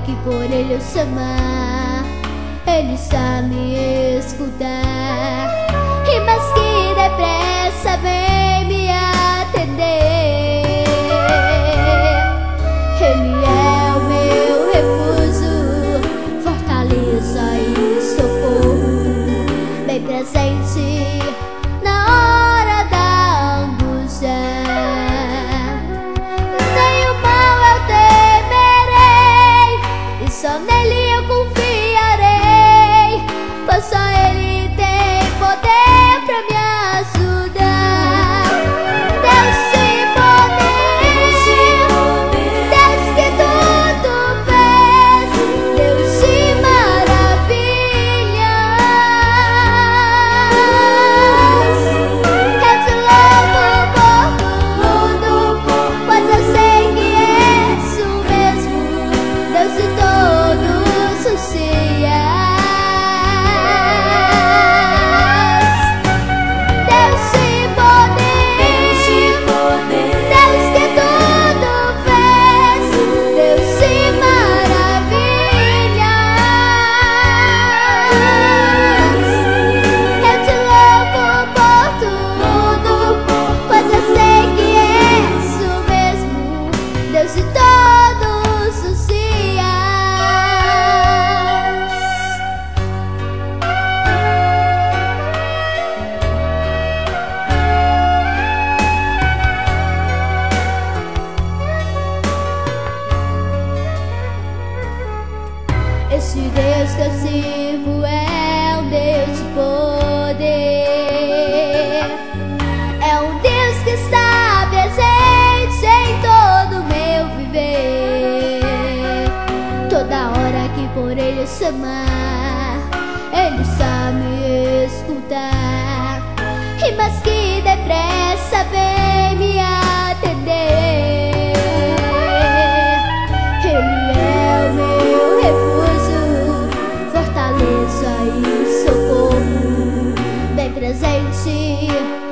que por Ele eu chamar, Ele está a me escutar. E mais que depressa vem me atender. Ele é o meu refúgio, fortaleza e socorro, bem presente na hora da angústia. Nem o mal eu temerei, e só nele eu confiarei, pois só Ele tem poder pra me ajudar. Deus tem poder, Deus que tudo fez, Deus de maravilhas. Eu te louvo por tudo, pois eu sei que és o mesmo Deus de todos os dias. Esse Deus que eu sirvo é um Deus de poder, é um Deus que está presente em todo o meu viver. Toda hora que por Ele eu chamar, Ele está a me escutar. E mais que depressa vem me atender. Ele é o meu refúgio, fortaleza e socorro, bem presente